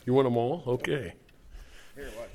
You want them all? Okay. Here, watch.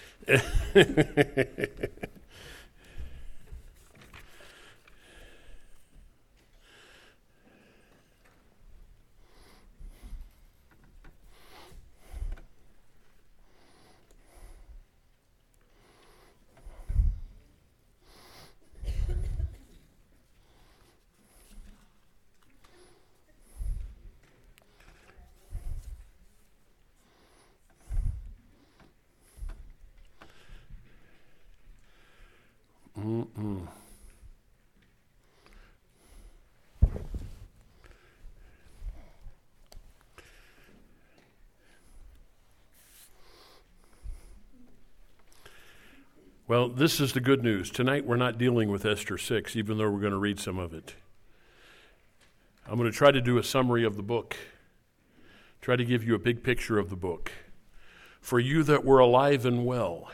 Well, this is the good news. Tonight we're not dealing with Esther 6, even though we're going to read some of it. I'm going to try to do a summary of the book, try to give you a big picture of the book. For you that were alive and well,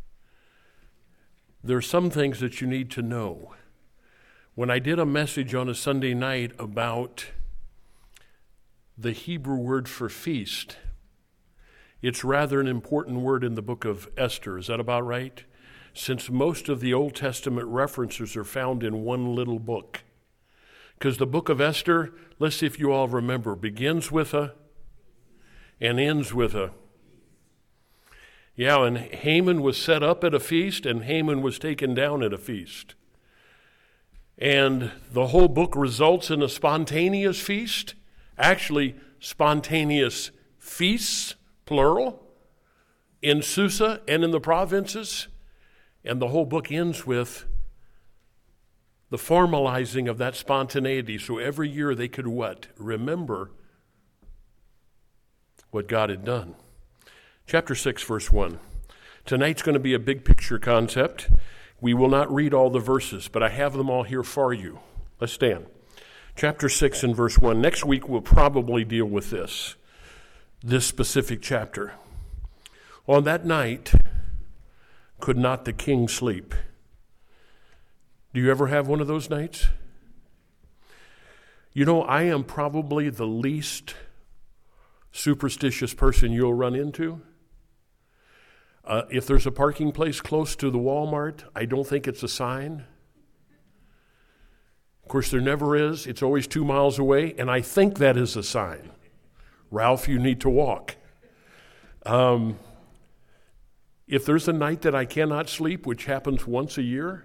there are some things that you need to know. When I did a message on a Sunday night about the Hebrew word for feast, it's rather an important word in the book of Esther. Is that about right? Since most of the Old Testament references are found in one little book. Because the book of Esther, let's see if you all remember, begins with a and ends with a. Yeah, and Haman was set up at a feast, and Haman was taken down at a feast. And the whole book results in a spontaneous feast, actually spontaneous feasts, plural, in Susa and in the provinces. And the whole book ends with the formalizing of that spontaneity. So every year they could what? Remember what God had done. Chapter 6, verse 1. Tonight's going to be a big picture concept. We will not read all the verses, but I have them all here for you. Let's stand. Chapter 6 and verse 1. Next week we'll probably deal with this specific chapter. On that night, could not the king sleep? Do you ever have one of those nights? You know, I am probably the least superstitious person you'll run into. If there's a parking place close to the Walmart, I don't think it's a sign. Of course, there never is. It's always 2 miles away, and I think that is a sign. Ralph, you need to walk. If there's a night that I cannot sleep, which happens once a year,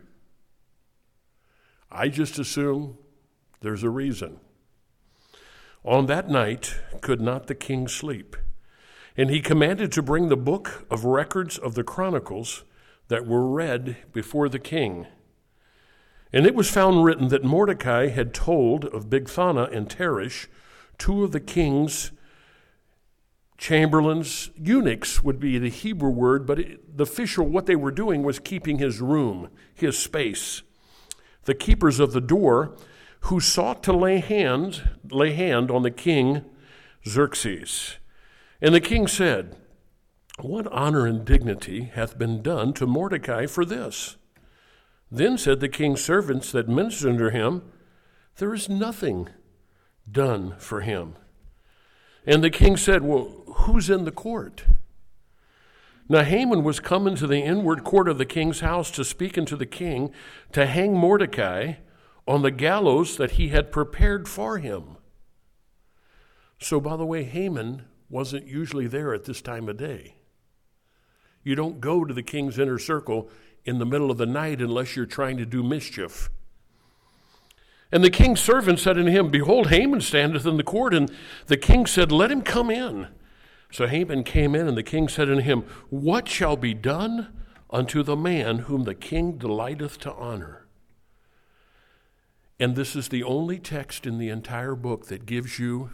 I just assume there's a reason. On that night could not the king sleep, and he commanded to bring the book of records of the chronicles that were read before the king. And it was found written that Mordecai had told of Bigthana and Teresh, two of the king's chamberlains. Eunuchs would be the Hebrew word, but the official, what they were doing was keeping his room, his space. The keepers of the door, who sought to lay hand on the king Xerxes. And the king said, "What honor and dignity hath been done to Mordecai for this?" Then said the king's servants that ministered unto him, "There is nothing done for him." And the king said, "Well, who's in the court?" Now Haman was come into the inward court of the king's house to speak unto the king to hang Mordecai on the gallows that he had prepared for him. So, by the way, Haman wasn't usually there at this time of day. You don't go to the king's inner circle in the middle of the night unless you're trying to do mischief. And the king's servant said unto him, "Behold, Haman standeth in the court." And the king said, "Let him come in." So Haman came in, and the king said unto him, "What shall be done unto the man whom the king delighteth to honor?" And this is the only text in the entire book that gives you,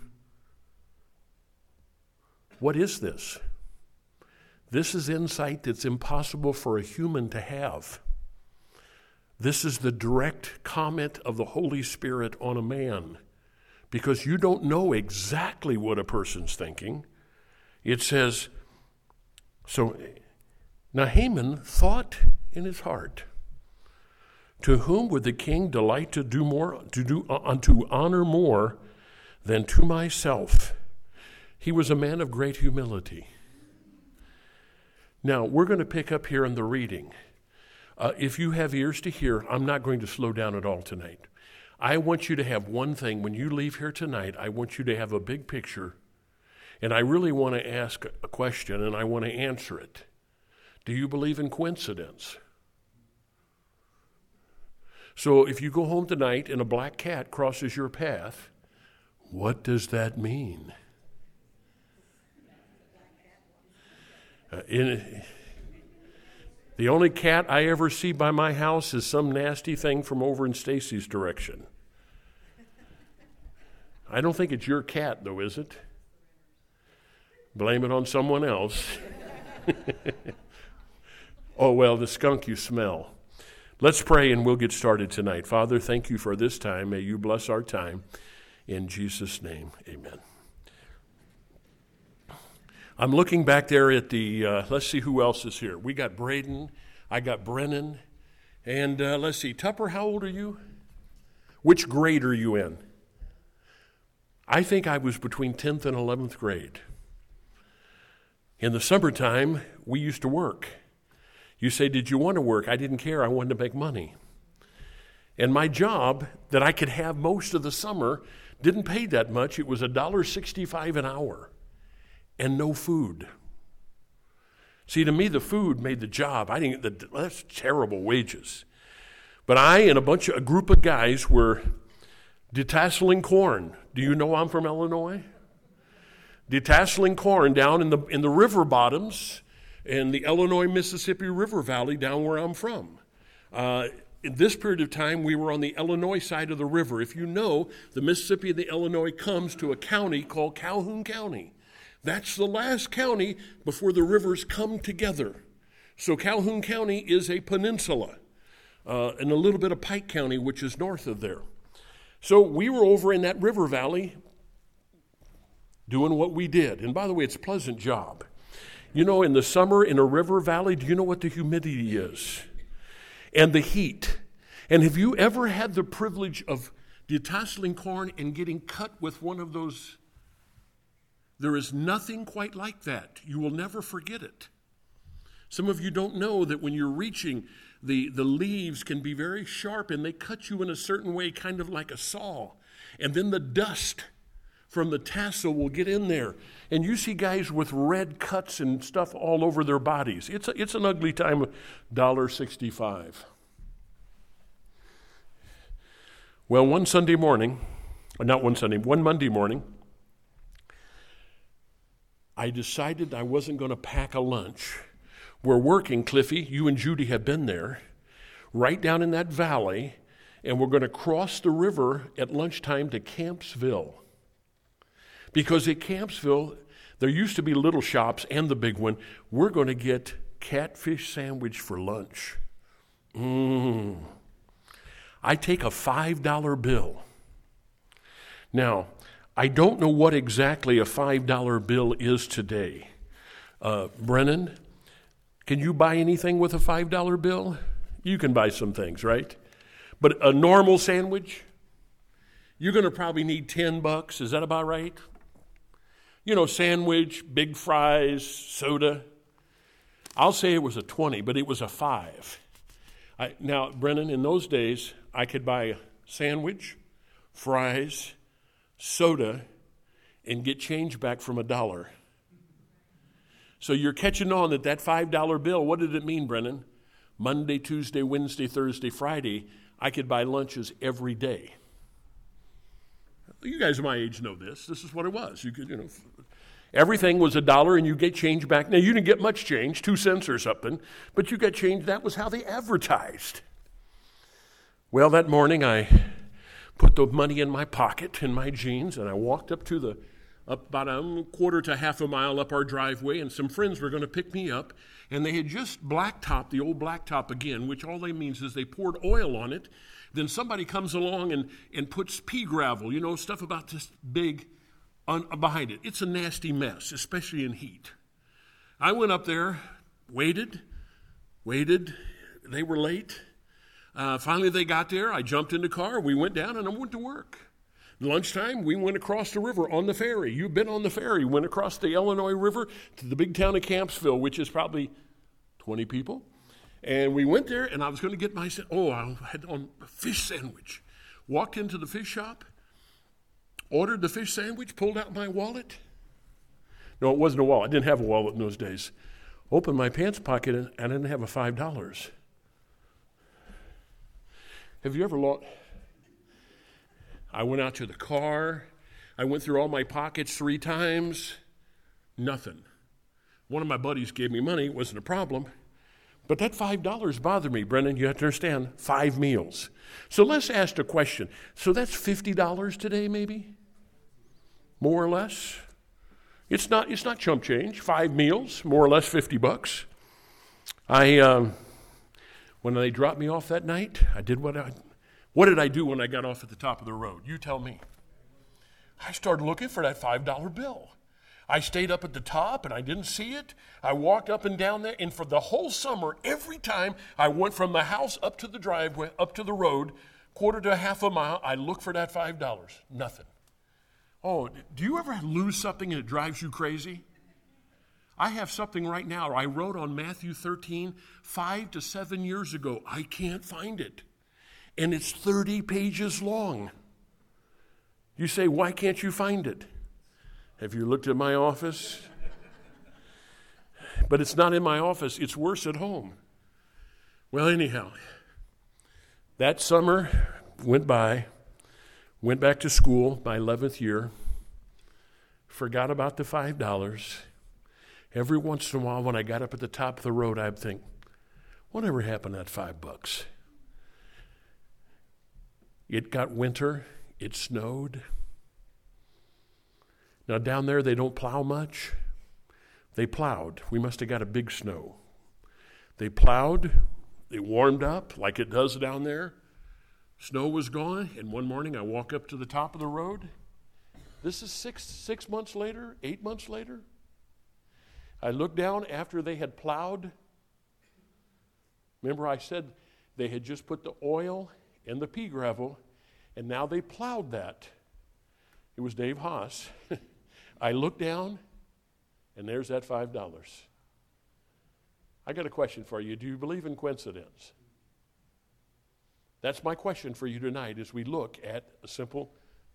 what is this? This is insight that's impossible for a human to have. This is the direct comment of the Holy Spirit on a man, because you don't know exactly what a person's thinking. It says, so now Haman thought in his heart, "To whom would the king delight to do more, to honor more than to myself?" He was a man of great humility. Now, we're going to pick up here in the reading. If you have ears to hear, I'm not going to slow down at all tonight. I want you to have one thing. When you leave here tonight, I want you to have a big picture, and I really want to ask a question, and I want to answer it. Do you believe in coincidence? So if you go home tonight and a black cat crosses your path, what does that mean? The only cat I ever see by my house is some nasty thing from over in Stacy's direction. I don't think it's your cat, though, is it? Blame it on someone else. Oh, well, the skunk you smell. Let's pray and we'll get started tonight. Father, thank you for this time. May you bless our time. In Jesus' name, amen. I'm looking back there at the, let's see who else is here. We got Braden, I got Brennan, and let's see, Tupper, how old are you? Which grade are you in? I think I was between 10th and 11th grade. In the summertime, we used to work. You say, did you want to work? I didn't care. I wanted to make money. And my job that I could have most of the summer didn't pay that much. It was $1.65 an hour. And no food. See, to me, the food made the job. I didn't. That's terrible wages. But I and a group of guys were detasseling corn. Do you know I'm from Illinois? Detasseling corn down in the river bottoms in the Illinois-Mississippi River Valley down where I'm from. In this period of time, we were on the Illinois side of the river. If you know, the Mississippi and the Illinois comes to a county called Calhoun County. That's the last county before the rivers come together. So Calhoun County is a peninsula, and a little bit of Pike County, which is north of there. So we were over in that river valley doing what we did. And by the way, it's a pleasant job. You know, in the summer in a river valley, do you know what the humidity is? And the heat. And have you ever had the privilege of detasseling corn and getting cut with one of those? There is nothing quite like that. You will never forget it. Some of you don't know that when you're reaching, the leaves can be very sharp and they cut you in a certain way, kind of like a saw. And then the dust from the tassel will get in there. And you see guys with red cuts and stuff all over their bodies. It's an ugly time, $1.65. Well, one Monday morning, I decided I wasn't going to pack a lunch. We're working, Cliffy, you and Judy have been there, right down in that valley, and we're going to cross the river at lunchtime to Campsville. Because at Campsville, there used to be little shops and the big one. We're going to get catfish sandwich for lunch. I take a $5 bill. Now, I don't know what exactly a $5 bill is today. Brennan, can you buy anything with a $5 bill? You can buy some things, right? But a normal sandwich, you're going to probably need $10. Is that about right? You know, sandwich, big fries, soda. I'll say it was a 20, but it was a 5. Now, Brennan, in those days, I could buy a sandwich, fries, soda, and get change back from $1. So you're catching on that $5 bill, what did it mean, Brennan? Monday, Tuesday, Wednesday, Thursday, Friday, I could buy lunches every day. You guys my age know this. This is what it was. You could, everything was $1 and you get change back. Now, you didn't get much change, 2 cents or something, but you got change. That was how they advertised. Well, that morning I put the money in my pocket, in my jeans, and I walked up about a quarter to half a mile up our driveway, and some friends were going to pick me up, and they had just blacktopped, the old blacktop again, which all that means is they poured oil on it. Then somebody comes along and puts pea gravel, stuff about this big behind it. It's a nasty mess, especially in heat. I went up there, waited. They were late. Finally, they got there. I jumped in the car. We went down, and I went to work. Lunchtime, we went across the river on the ferry. You've been on the ferry. Went across the Illinois River to the big town of Campsville, which is probably 20 people. And we went there, and I was going to get I had on a fish sandwich. Walked into the fish shop, ordered the fish sandwich, pulled out my wallet. No, it wasn't a wallet. I didn't have a wallet in those days. Opened my pants pocket, and I didn't have a $5. Have you ever lost? I went out to the car. I went through all my pockets 3 times. Nothing. One of my buddies gave me money. It wasn't a problem. But that $5 bothered me, Brendan. You have to understand, 5 meals. So let's ask a question. So that's $50 today, maybe? More or less? It's not chump change. 5 meals, more or less $50. When they dropped me off that night, I did what did I do when I got off at the top of the road? You tell me. I started looking for that $5 bill. I stayed up at the top and I didn't see it. I walked up and down there, and for the whole summer, every time I went from the house up to the driveway, up to the road, quarter to half a mile, I looked for that $5. Nothing. Oh, do you ever lose something and it drives you crazy? I have something right now. I wrote on Matthew 13 5 to 7 years ago. I can't find it. And it's 30 pages long. You say, why can't you find it? Have you looked at my office? But it's not in my office. It's worse at home. Well, anyhow, that summer went by, went back to school my 11th year, forgot about the $5. Every once in a while when I got up at the top of the road, I'd think, whatever happened to that $5? It got winter. It snowed. Now, down there, they don't plow much. They plowed. We must have got a big snow. They plowed. They warmed up like it does down there. Snow was gone, and one morning I walk up to the top of the road. This is six months later, 8 months later. I look down after they had plowed. Remember I said they had just put the oil and the pea gravel, and now they plowed that. It was Dave Haas. I look down, and there's that $5. I got a question for you. Do you believe in coincidence? That's my question for you tonight as we look at a simple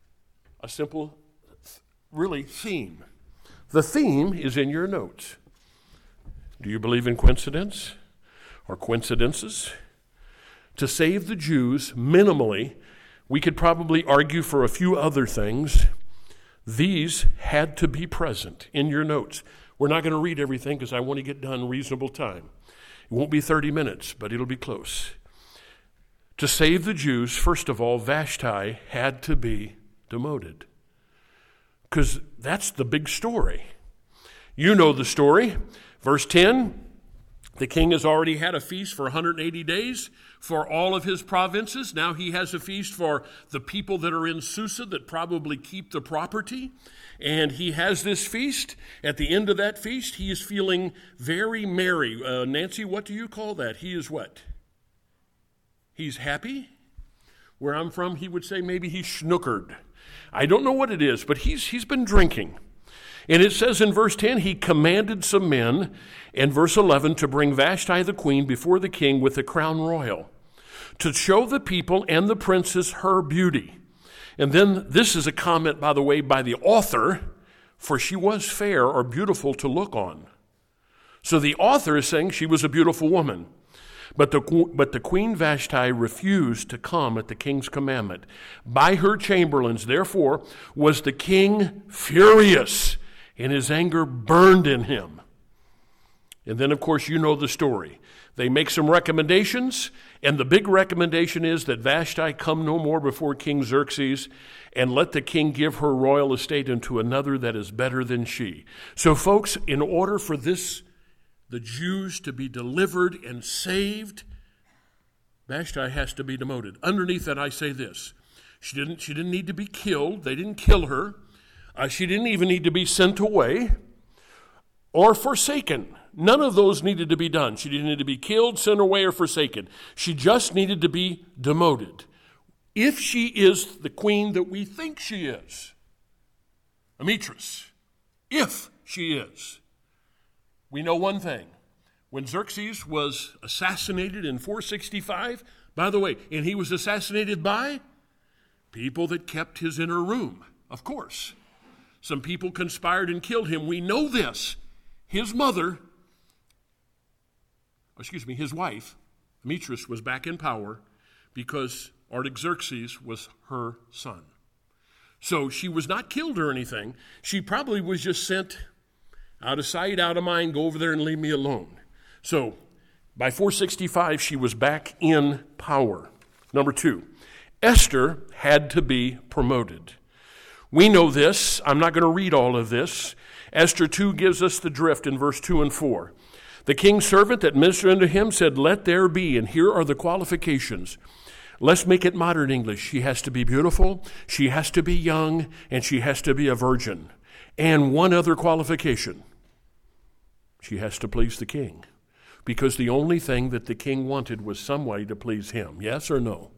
really theme. The theme is in your notes. Do you believe in coincidence or coincidences? To save the Jews, minimally, we could probably argue for a few other things. These had to be present in your notes. We're not going to read everything because I want to get done reasonable time. It won't be 30 minutes, but it'll be close. To save the Jews, first of all, Vashti had to be demoted. Because that's the big story. You know the story. Verse 10, the king has already had a feast for 180 days for all of his provinces. Now he has a feast for the people that are in Susa that probably keep the property. And he has this feast. At the end of that feast, he is feeling very merry. Nancy, what do you call that? He is what? He's happy. Where I'm from, he would say maybe he's snookered. I don't know what it is, but he's been drinking. And it says in verse 10, he commanded some men, and verse 11, to bring Vashti the queen before the king with the crown royal, to show the people and the princes her beauty. And then this is a comment, by the way, by the author, for she was fair or beautiful to look on. So the author is saying she was a beautiful woman. But the queen Vashti refused to come at the king's commandment. By her chamberlains, therefore, was the king furious, and his anger burned in him. And then, of course, you know the story. They make some recommendations, and the big recommendation is that Vashti come no more before King Xerxes, and let the king give her royal estate unto another that is better than she. So, folks, in order for the Jews to be delivered and saved, Vashti has to be demoted. Underneath that, I say this. She didn't need to be killed. They didn't kill her. She didn't even need to be sent away or forsaken. None of those needed to be done. She didn't need to be killed, sent away, or forsaken. She just needed to be demoted. If she is the queen that we think she is, Amitris, if she is, we know one thing. When Xerxes was assassinated in 465, by the way, and he was assassinated by people that kept his inner room, of course. Some people conspired and killed him. We know this. His wife, Demetrius, was back in power because Artaxerxes was her son. So she was not killed or anything. She probably was just sent out of sight, out of mind, go over there and leave me alone. So by 465, she was back in power. Number 2, Esther had to be promoted. We know this. I'm not going to read all of this. Esther 2 gives us the drift in verse 2 and 4. The king's servant that ministered unto him said, let there be, and here are the qualifications. Let's make it modern English. She has to be beautiful, she has to be young, and she has to be a virgin. And one other qualification. She has to please the king. Because the only thing that the king wanted was somebody to please him. Yes or no?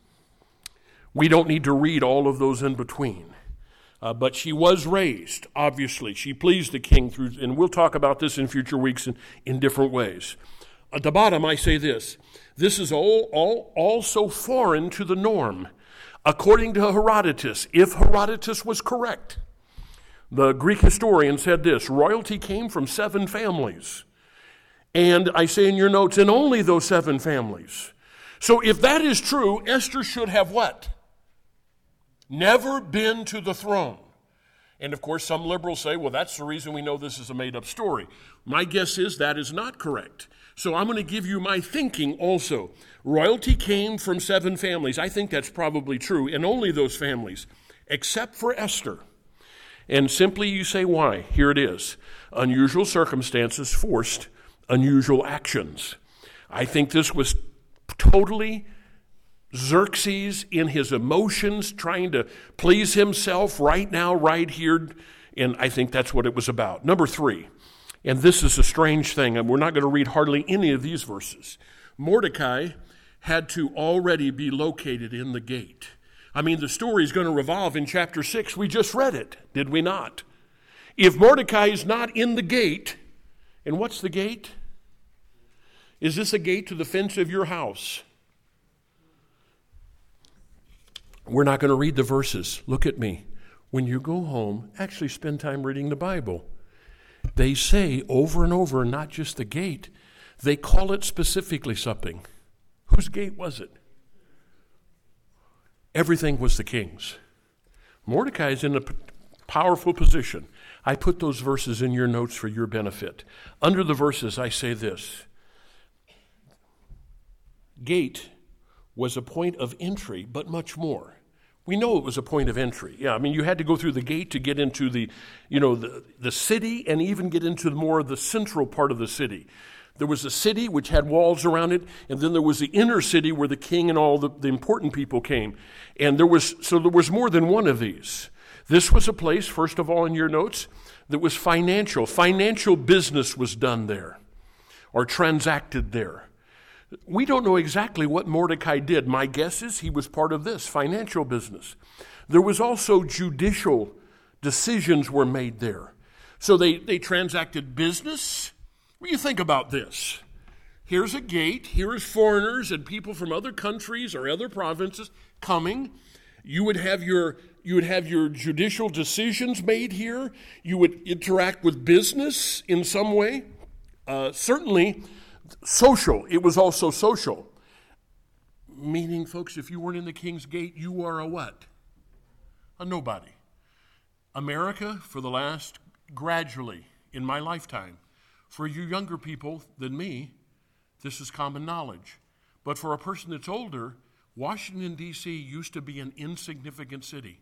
We don't need to read all of those in between. But she was raised, obviously. She pleased the king through, and we'll talk about this in future weeks in different ways. At the bottom, I say this. This is all so foreign to the norm. According to Herodotus, if Herodotus was correct, the Greek historian said this, royalty came from 7 families. And I say in your notes, and only those 7 families. So if that is true, Esther should have what? Never been to the throne. And of course, some liberals say, well, that's the reason we know this is a made-up story. My guess is that is not correct. So I'm going to give you my thinking also. Royalty came from 7 families. I think that's probably true, and only those families, except for Esther. And simply you say why. Here it is. Unusual circumstances forced unusual actions. I think this was totally Xerxes in his emotions, trying to please himself right now, right here, and I think that's what it was about. Number 3, and this is a strange thing, and we're not going to read hardly any of these verses. Mordecai had to already be located in the gate. I mean, the story is going to revolve in chapter 6. We just read it, did we not? If Mordecai is not in the gate, and what's the gate? Is this a gate to the fence of your house? We're not going to read the verses. Look at me. When you go home, actually spend time reading the Bible. They say over and over, not just the gate, they call it specifically something. Whose gate was it? Everything was the king's. Mordecai is in a powerful position. I put those verses in your notes for your benefit. Under the verses, I say this. Gate was a point of entry, but much more. We know it was a point of entry. Yeah, I mean, you had to go through the gate to get into the city and even get into more of the central part of the city. There was a city which had walls around it, and then there was the inner city where the king and all the important people came. And there was more than one of these. This was a place, first of all in your notes, that was financial. Financial business was done there or transacted there. We don't know exactly what Mordecai did. My guess is he was part of this financial business. There was also judicial decisions were made there. So they transacted business. What do you think about this? Here's a gate. Here is foreigners and people from other countries or other provinces coming. You would have your judicial decisions made here. You would interact with business in some way. Certainly social. It was also social. Meaning, folks, if you weren't in the king's gate, you are a what? A nobody. America, for the last, gradually, in my lifetime, for you younger people than me, this is common knowledge. But for a person that's older, Washington, D.C. used to be an insignificant city.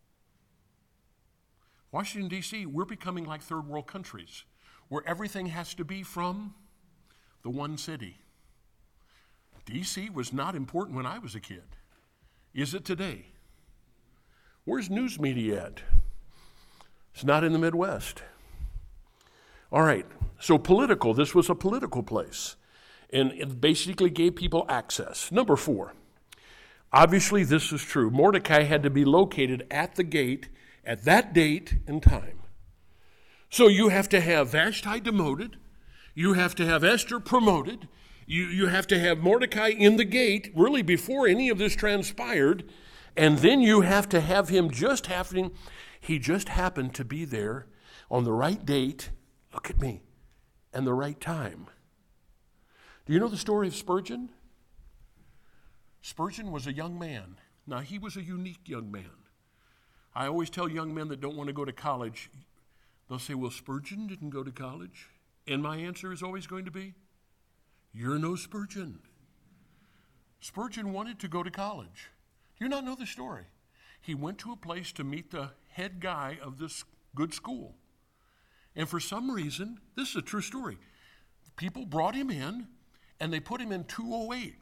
Washington, D.C., we're becoming like third world countries, where everything has to be from the one city. D.C. was not important when I was a kid. Is it today? Where's news media at? It's not in the Midwest. All right, so political. This was a political place. And it basically gave people access. Number 4. Obviously, this is true. Mordecai had to be located at the gate at that date and time. So you have to have Vashti demoted. You have to have Esther promoted. You have to have Mordecai in the gate, really before any of this transpired. And then you have to have him he just happened to be there on the right date, look at me, and the right time. Do you know the story of Spurgeon? Spurgeon was a young man. Now, he was a unique young man. I always tell young men that don't want to go to college, they'll say, well, Spurgeon didn't go to college. And my answer is always going to be, you're no Spurgeon. Spurgeon wanted to go to college. Do you not know the story? He went to a place to meet the head guy of this good school. And for some reason, this is a true story, people brought him in and they put him in 208.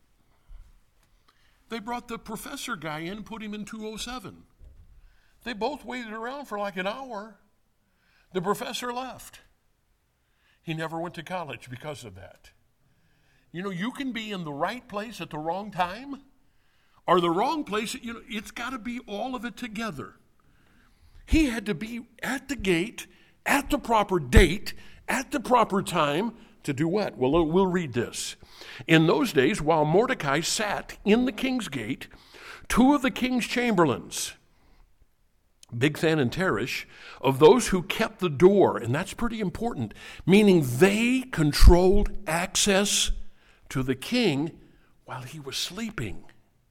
They brought the professor guy in and put him in 207. They both waited around for like an hour. The professor left. He never went to college because of that. You know, you can be in the right place at the wrong time, or the wrong place, it's got to be all of it together. He had to be at the gate, at the proper date, at the proper time to do what? Well, we'll read this. In those days, while Mordecai sat in the king's gate, two of the king's chamberlains, Bigthan and Teresh, of those who kept the door, and that's pretty important, meaning they controlled access to the king while he was sleeping.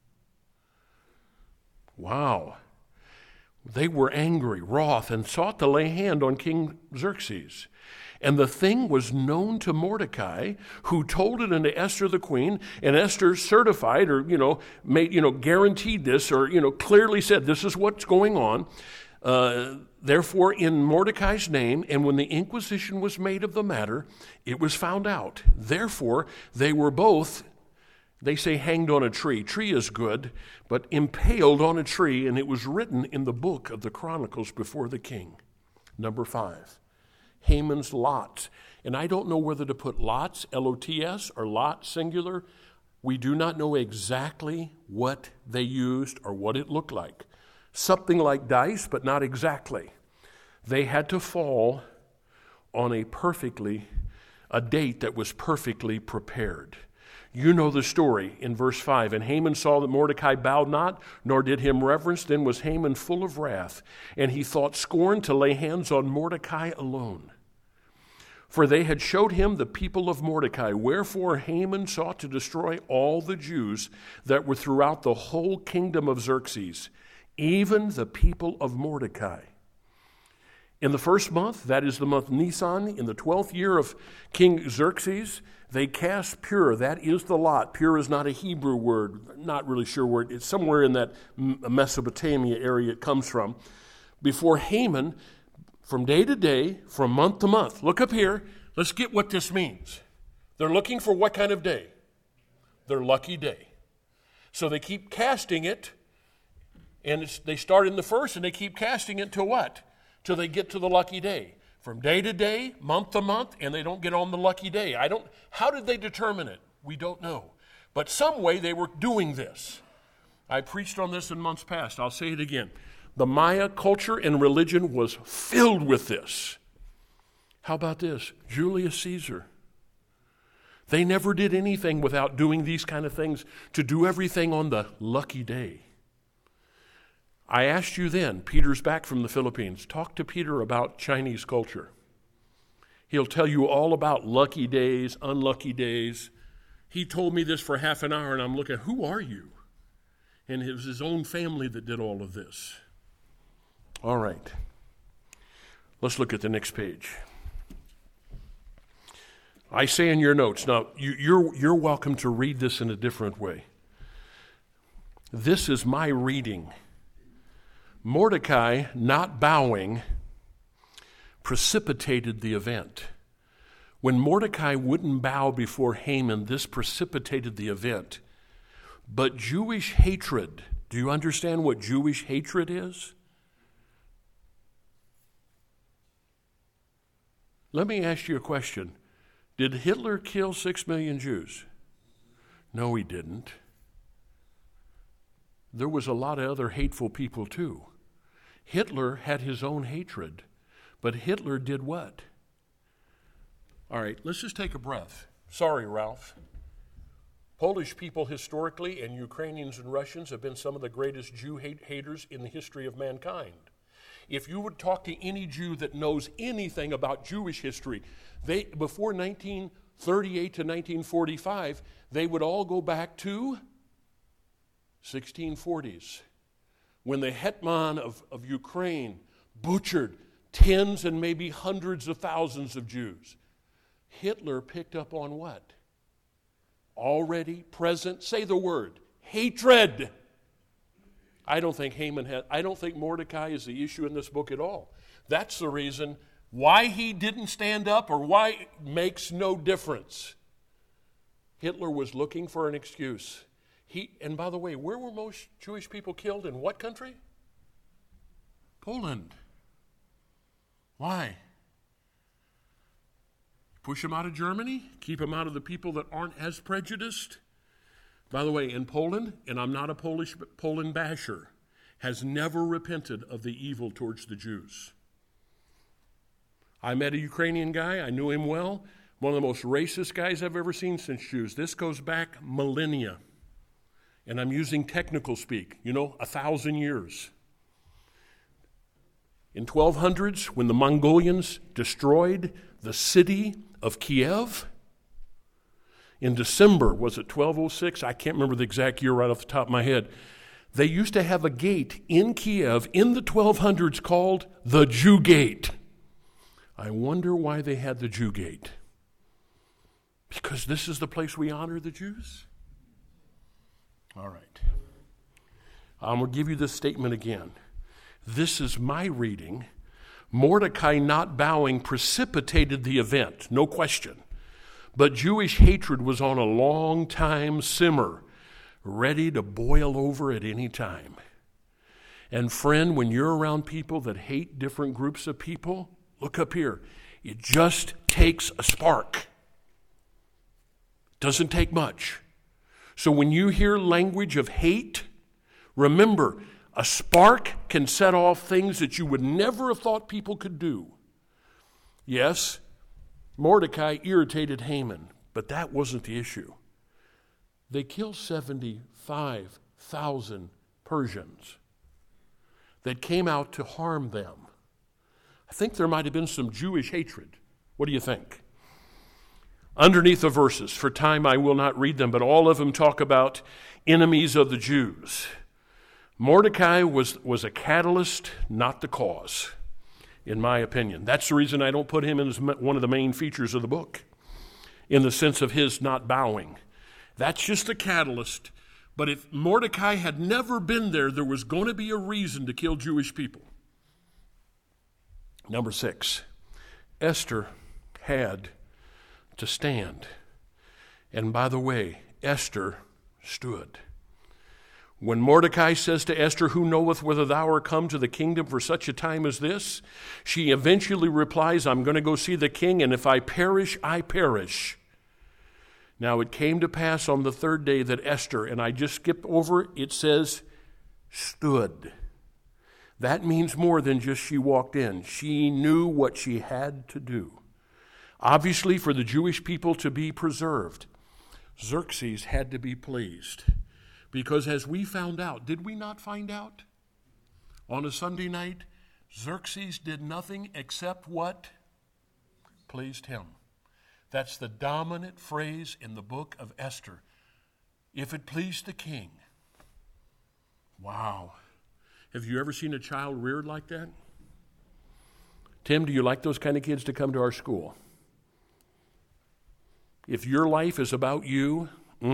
Wow. They were angry, wroth, and sought to lay hand on King Xerxes. And the thing was known to Mordecai, who told it unto Esther the queen, and Esther certified or, guaranteed this or, clearly said this is what's going on. Therefore, in Mordecai's name, and when the inquisition was made of the matter, it was found out. Therefore, they were both, they say hanged on a tree. Tree is good, but impaled on a tree, and it was written in the book of the Chronicles before the king. Number 5. Haman's lots. And I don't know whether to put lots, L-O-T-S, or lot, singular. We do not know exactly what they used or what it looked like. Something like dice, but not exactly. They had to fall on a date that was perfectly prepared. You know the story in verse 5. And Haman saw that Mordecai bowed not, nor did him reverence. Then was Haman full of wrath, and he thought scorn to lay hands on Mordecai alone. For they had showed him the people of Mordecai. Wherefore Haman sought to destroy all the Jews that were throughout the whole kingdom of Xerxes, even the people of Mordecai. In the first month, that is the month Nisan, in the 12th year of King Xerxes, they cast pur, that is the lot. Pur is not a Hebrew word, not really sure where it's somewhere in that Mesopotamia area it comes from. Before Haman, from day to day, from month to month. Look up here. Let's get what this means. They're looking for what kind of day? Their lucky day. So they keep casting it, and they start in the first, and they keep casting it till what? Till they get to the lucky day. From day to day, month to month, and they don't get on the lucky day. How did they determine it? We don't know. But some way they were doing this. I preached on this in months past. I'll say it again. The Maya culture and religion was filled with this. How about this? Julius Caesar. They never did anything without doing these kind of things to do everything on the lucky day. I asked you then, Peter's back from the Philippines, talk to Peter about Chinese culture. He'll tell you all about lucky days, unlucky days. He told me this for half an hour, and I'm looking, who are you? And it was his own family that did all of this. All right. Let's look at the next page. I say in your notes, now you're welcome to read this in a different way. This is my reading. Mordecai not bowing precipitated the event. When Mordecai wouldn't bow before Haman, this precipitated the event. But Jewish hatred, do you understand what Jewish hatred is? Let me ask you a question. Did Hitler kill 6 million Jews? No, he didn't. There was a lot of other hateful people too. Hitler had his own hatred, but Hitler did what? All right, let's just take a breath. Sorry, Ralph. Polish people historically and Ukrainians and Russians have been some of the greatest Jew haters in the history of mankind. If you would talk to any Jew that knows anything about Jewish history, before 1938 to 1945, they would all go back to 1640s, when the hetman of Ukraine butchered tens and maybe hundreds of thousands of Jews. Hitler picked up on what? Already present, say the word, hatred. I don't think Mordecai is the issue in this book at all. That's the reason why he didn't stand up, or why it makes no difference. Hitler was looking for an excuse. And by the way, where were most Jewish people killed? In what country? Poland. Why? Push them out of Germany? Keep them out of the people that aren't as prejudiced? By the way, in Poland, and I'm not a Poland basher, has never repented of the evil towards the Jews. I met a Ukrainian guy. I knew him well. One of the most racist guys I've ever seen since Jews. This goes back millennia. And I'm using technical speak, 1,000 years. In 1200s, when the Mongolians destroyed the city of Kiev, in December, was it 1206? I can't remember the exact year right off the top of my head. They used to have a gate in Kiev in the 1200s called the Jew Gate. I wonder why they had the Jew Gate. Because this is the place we honor the Jews? All right. I'm going to give you this statement again. This is my reading. Mordecai not bowing precipitated the event, no question. But Jewish hatred was on a long time simmer, ready to boil over at any time. And friend, when you're around people that hate different groups of people, look up here. It just takes a spark. Doesn't take much. So when you hear language of hate, remember, a spark can set off things that you would never have thought people could do. Yes, Mordecai irritated Haman, but that wasn't the issue. They killed 75,000 Persians that came out to harm them. I think there might have been some Jewish hatred. What do you think? Underneath the verses, for time I will not read them, but all of them talk about enemies of the Jews. Mordecai was a catalyst, not the cause, in my opinion. That's the reason I don't put him in as one of the main features of the book, in the sense of his not bowing. That's just a catalyst. But if Mordecai had never been there, there was going to be a reason to kill Jewish people. Number 6, Esther had to stand. And by the way, Esther stood. When Mordecai says to Esther, who knoweth whether thou art come to the kingdom for such a time as this? She eventually replies, I'm going to go see the king, and if I perish, I perish. Now it came to pass on the third day that Esther, and I just skipped over, it says, stood. That means more than just she walked in. She knew what she had to do. Obviously, for the Jewish people to be preserved, Xerxes had to be pleased. Because as we found out, did we not find out? On a Sunday night, Xerxes did nothing except what pleased him. That's the dominant phrase in the book of Esther. If it pleased the king. Wow. Have you ever seen a child reared like that? Tim, do you like those kind of kids to come to our school? If your life is about you,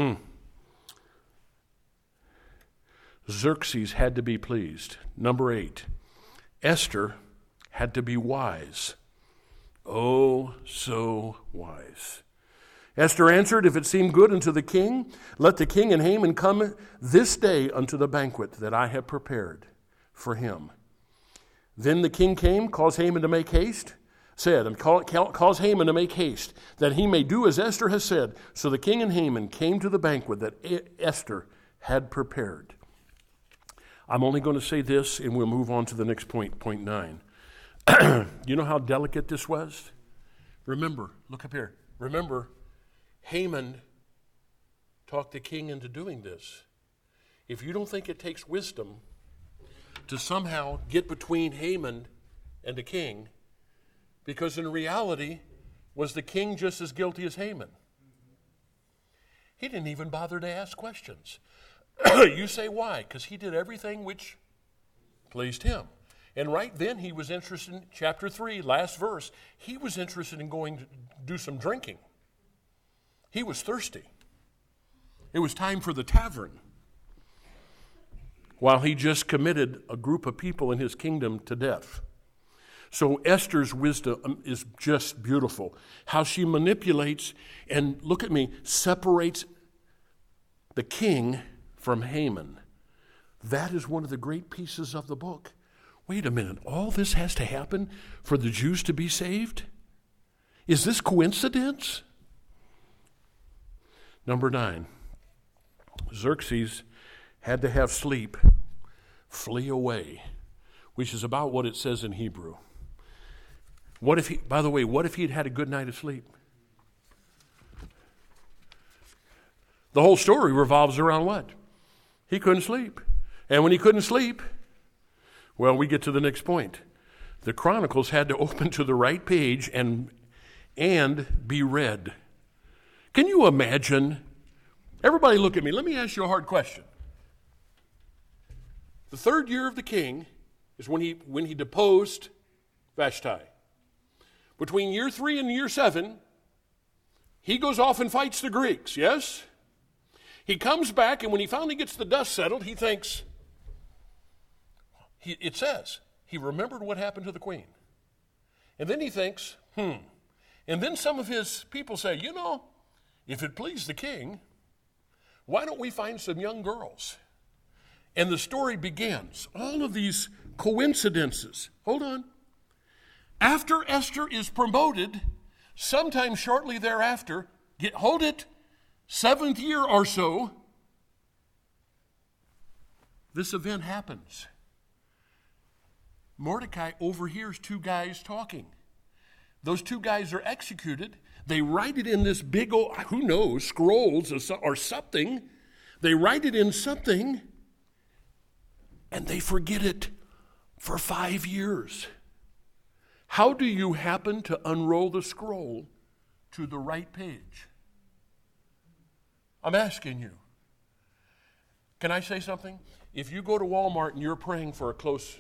Xerxes had to be pleased. Number 8, Esther had to be wise. Oh, so wise. Esther answered, if it seem good unto the king, let the king and Haman come this day unto the banquet that I have prepared for him. Then the king came, caused Haman to make haste, cause Haman to make haste, that he may do as Esther has said. So the king and Haman came to the banquet that Esther had prepared. I'm only going to say this, and we'll move on to the next point, point 9. You know how delicate this was? Remember, look up here. Remember, Haman talked the king into doing this. If you don't think it takes wisdom to somehow get between Haman and the king, because in reality, was the king just as guilty as Haman? He didn't even bother to ask questions. You say why? Because he did everything which pleased him. And right then he was interested in chapter 3, last verse. He was interested in going to do some drinking. He was thirsty. It was time for the tavern. While he just committed a group of people in his kingdom to death. So Esther's wisdom is just beautiful. How she manipulates and, look at me, separates the king from Haman. That is one of the great pieces of the book. Wait a minute, all this has to happen for the Jews to be saved? Is this coincidence? Number 9, Xerxes had to have sleep, flee away, which is about what it says in Hebrew. What if what if he'd had a good night of sleep? The whole story revolves around what? He couldn't sleep. And when he couldn't sleep, well, we get to the next point. The Chronicles had to open to the right page and be read. Can you imagine? Everybody look at me. Let me ask you a hard question. The 3rd year of the king is when he deposed Vashti. Between year 3 and year 7, he goes off and fights the Greeks, yes? He comes back, and when he finally gets the dust settled, he thinks, it says, he remembered what happened to the queen. And then he thinks, And then some of his people say, if it please the king, why don't we find some young girls? And the story begins. All of these coincidences. Hold on. After Esther is promoted, sometime shortly thereafter, hold it, 7th year or so, this event happens. Mordecai overhears 2 guys talking. Those 2 guys are executed. They write it in this big old, who knows, scrolls or something. They write it in something, and they forget it for 5 years. How do you happen to unroll the scroll to the right page? I'm asking you. Can I say something? If you go to Walmart and you're praying for a close...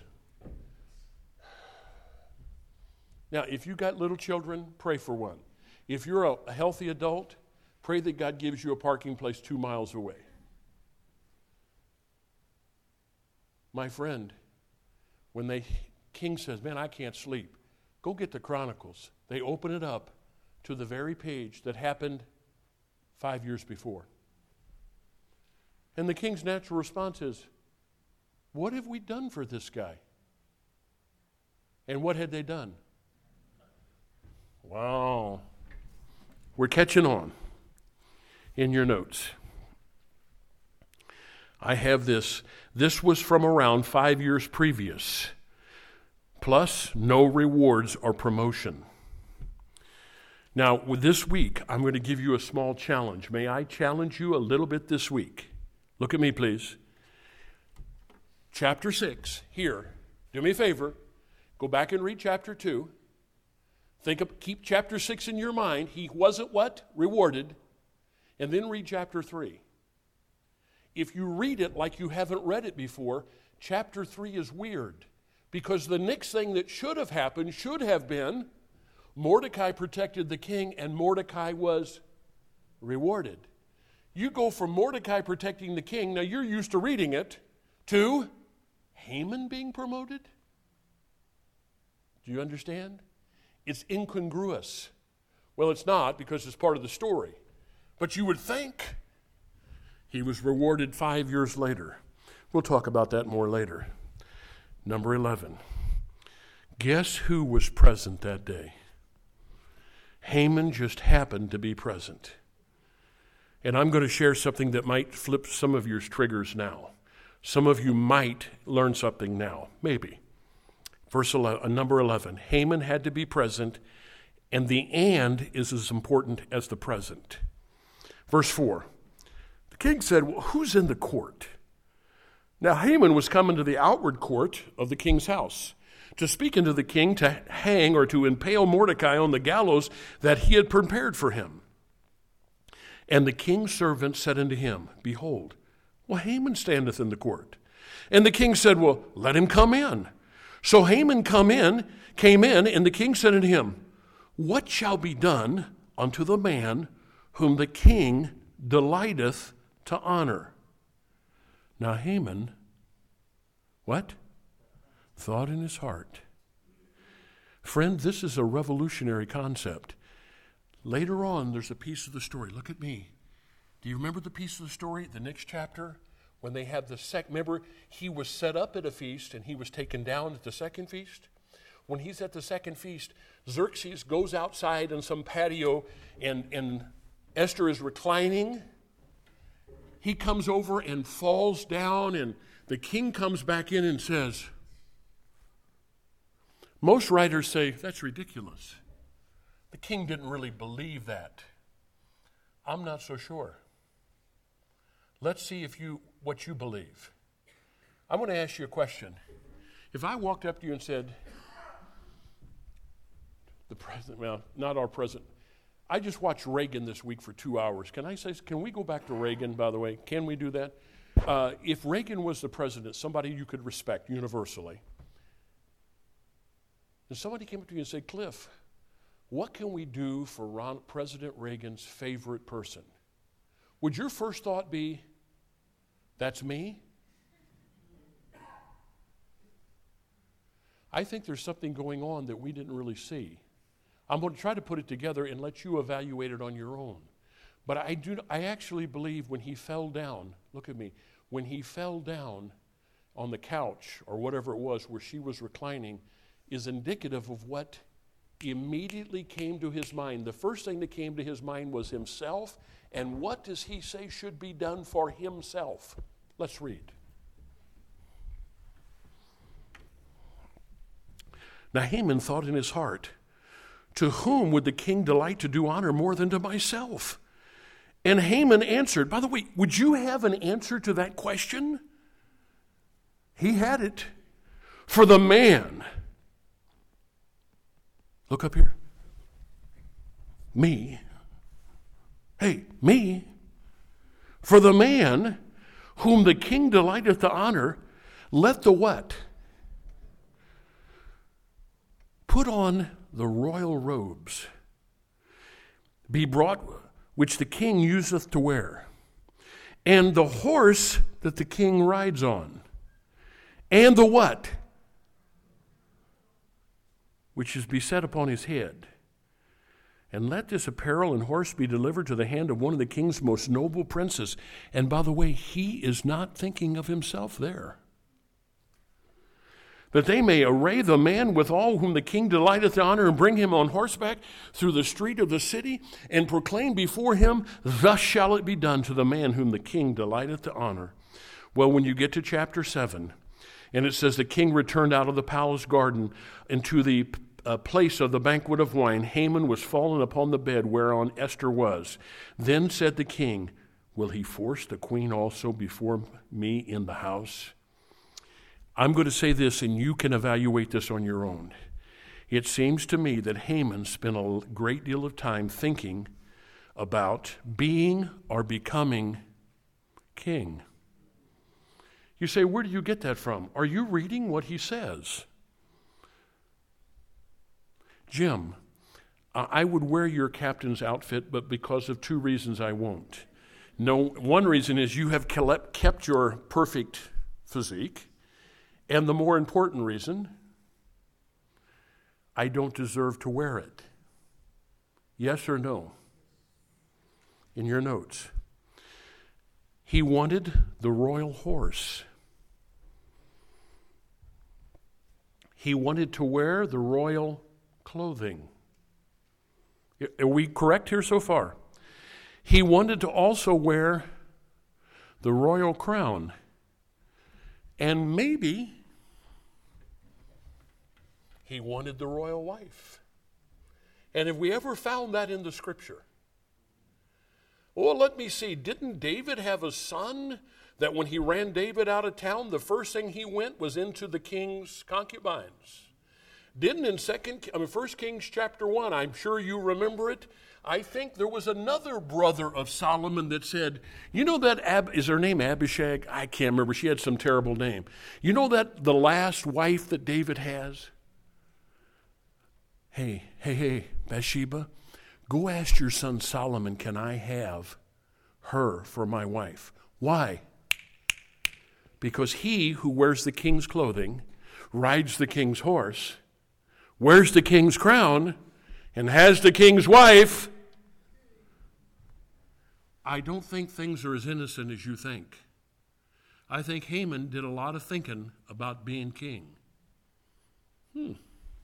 Now, if you got little children, pray for one. If you're a healthy adult, pray that God gives you a parking place 2 miles away. My friend, when king says, man, I can't sleep, go get the Chronicles. They open it up to the very page that happened 5 years before. And the king's natural response is, what have we done for this guy? And what had they done? Wow. We're catching on in your notes. I have this. This was from around 5 years previous. Plus, no rewards or promotion. Now, with this week, I'm going to give you a small challenge. May I challenge you a little bit this week? Look at me, please. Chapter 6, here. Do me a favor. Go back and read chapter 2. Keep chapter 6 in your mind. He wasn't what? Rewarded. And then read chapter 3. If you read it like you haven't read it before, chapter 3 is weird. Because the next thing that should have happened should have been Mordecai protected the king and Mordecai was rewarded. You go from Mordecai protecting the king, now you're used to reading it, to Haman being promoted? Do you understand? It's incongruous. Well, it's not because it's part of the story. But you would think he was rewarded 5 years later. We'll talk about that more later. Number 11. Guess who was present that day? Haman just happened to be present. And I'm going to share something that might flip some of your triggers now. Some of you might learn something now, maybe. Number 11. Haman had to be present, And the and is as important as the present. Verse 4, the king said, well, who's in the court? Now Haman was come into the outward court of the king's house to speak unto the king to hang or to impale Mordecai on the gallows that he had prepared for him. And the king's servant said unto him, behold, well, Haman standeth in the court. And the king said, well, let him come in. So Haman came in, and the king said unto him, what shall be done unto the man whom the king delighteth to honor? Now Haman, what? Thought in his heart. Friend, this is a revolutionary concept. Later on, there's a piece of the story. Look at me. Do you remember the piece of the story, the next chapter? When they had remember, he was set up at a feast and he was taken down at the second feast? When he's at the second feast, Xerxes goes outside in some patio and Esther is reclining. He comes over and falls down, and the king comes back in and says, most writers say, that's ridiculous. The king didn't really believe that. I'm not so sure. Let's see what you believe. I want to ask you a question. If I walked up to you and said, the president, well, not our president, I just watched Reagan this week for 2 hours. Can we go back to Reagan, by the way? Can we do that? If Reagan was the president, somebody you could respect universally, and somebody came up to you and said, Cliff, what can we do for President Reagan's favorite person? Would your first thought be, that's me? I think there's something going on that we didn't really see. I'm going to try to put it together and let you evaluate it on your own. But I actually believe when he fell down, look at me, when he fell down on the couch or whatever it was where she was reclining is indicative of what immediately came to his mind. The first thing that came to his mind was himself, and what does he say should be done for himself? Let's read. Now Haman thought in his heart, to whom would the king delight to do honor more than to myself? And Haman answered, by the way, would you have an answer to that question? He had it. For the man, look up here, me, hey, me, for the man whom the king delighteth to honor, let the what? Put on the royal robes, be brought, which the king useth to wear, and the horse that the king rides on, and the what? Which is beset upon his head. And let this apparel and horse be delivered to the hand of one of the king's most noble princes. And by the way, he is not thinking of himself there. That they may array the man with all whom the king delighteth to honor, and bring him on horseback through the street of the city, and proclaim before him, thus shall it be done to the man whom the king delighteth to honor. Well, when you get to chapter 7, and it says the king returned out of the palace garden into the place of the banquet of wine, Haman was fallen upon the bed whereon Esther was. Then said the king, will he force the queen also before me in the house? I'm going to say this, and you can evaluate this on your own. It seems to me that Haman spent a great deal of time thinking about being or becoming king. You say, where do you get that from? Are you reading what he says? Jim, I would wear your captain's outfit, but because of 2 reasons I won't. No, one reason is you have kept your perfect physique. And the more important reason, I don't deserve to wear it. Yes or no? In your notes. He wanted the royal horse. He wanted to wear the royal clothing. Are we correct here so far? He wanted to also wear the royal crown. And maybe he wanted the royal wife. And have we ever found that in the Scripture? Well, let me see. Didn't David have a son that when he ran David out of town, the first thing he went was into the king's concubines? Didn't in 1 Kings chapter 1, I'm sure you remember it, I think there was another brother of Solomon that said, you know that, is her name Abishag? I can't remember. She had some terrible name. You know that the last wife that David has? Hey, Bathsheba, go ask your son Solomon, can I have her for my wife? Why? Because he who wears the king's clothing, rides the king's horse, wears the king's crown, and has the king's wife. I don't think things are as innocent as you think. I think Haman did a lot of thinking about being king. And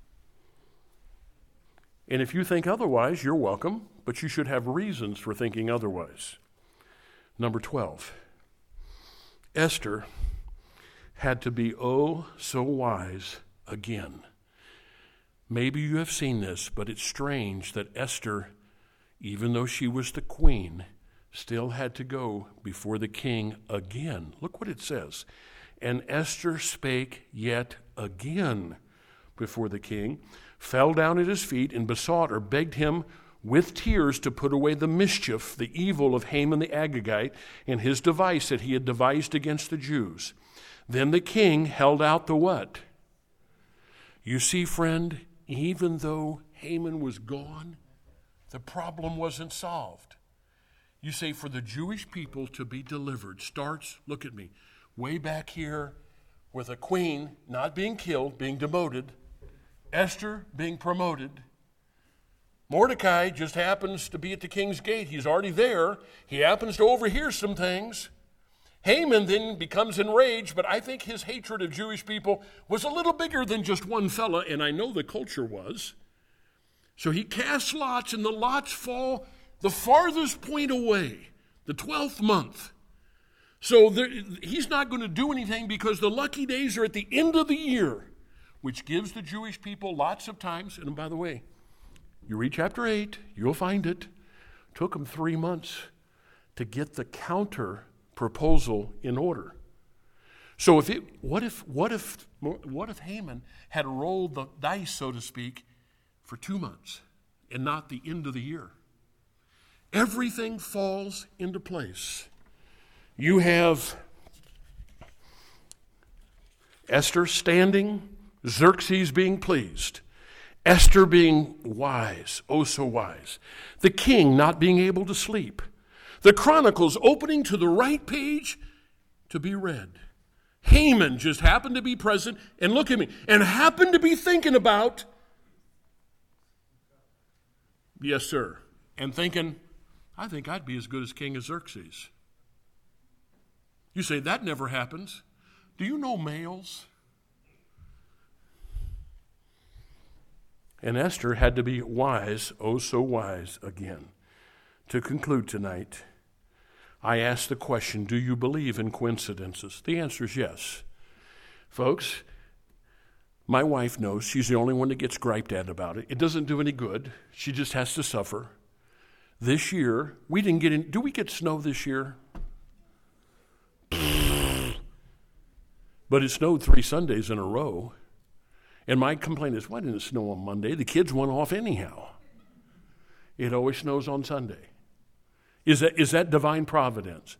if you think otherwise, you're welcome, but you should have reasons for thinking otherwise. Number 12, Esther had to be oh so wise again. Maybe you have seen this, but it's strange that Esther, even though she was the queen, still had to go before the king again. Look what it says. And Esther spake yet again before the king, fell down at his feet, and besought or begged him with tears to put away the mischief, the evil of Haman the Agagite, and his device that he had devised against the Jews. Then the king held out the what? You see, friend, even though Haman was gone, the problem wasn't solved. You say for the Jewish people to be delivered starts, look at me, way back here with a queen not being killed, being demoted, Esther being promoted. Mordecai just happens to be at the king's gate. He's already there. He happens to overhear some things. Haman then becomes enraged, but I think his hatred of Jewish people was a little bigger than just one fella, and I know the culture was. So he casts lots, and the lots fall the farthest point away, the 12th month. So he's not going to do anything because the lucky days are at the end of the year, which gives the Jewish people lots of times. And by the way, you read chapter 8, you'll find it. Took them 3 months to get the counter proposal in order. So what if Haman had rolled the dice, so to speak, for 2 months and not the end of the year? Everything falls into place. You have Esther standing, Xerxes being pleased, Esther being wise, oh so wise, the king not being able to sleep, the Chronicles opening to the right page to be read. Haman just happened to be present, and look at me, and happened to be thinking about, yes sir, and thinking, I think I'd be as good as King as Xerxes. You say, that never happens. Do you know males? And Esther had to be wise, oh so wise again. To conclude tonight, I ask the question, do you believe in coincidences? The answer is yes. Folks, my wife knows she's the only one that gets griped at about it. It doesn't do any good. She just has to suffer. This year, we didn't get in. Do we get snow this year? But it snowed 3 Sundays in a row. And my complaint is, why didn't it snow on Monday? The kids went off anyhow. It always snows on Sunday. Is that divine providence?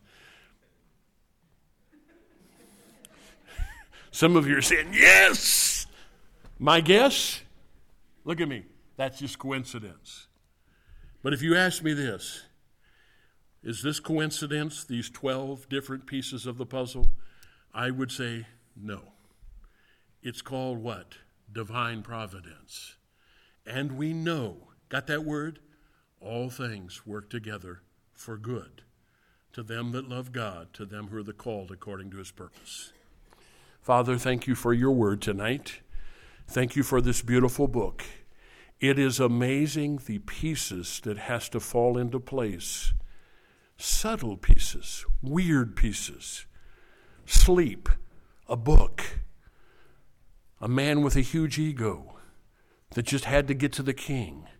Some of you are saying, yes! My guess, look at me, that's just coincidence. But if you ask me this, is this coincidence, these 12 different pieces of the puzzle? I would say no. It's called what? Divine providence. And we know, got that word? All things work together for good to them that love God, to them who are the called according to his purpose. Father, thank you for your word tonight. Thank you for this beautiful book. It is amazing the pieces that has to fall into place. Subtle pieces, weird pieces. Sleep, a book, a man with a huge ego that just had to get to the king.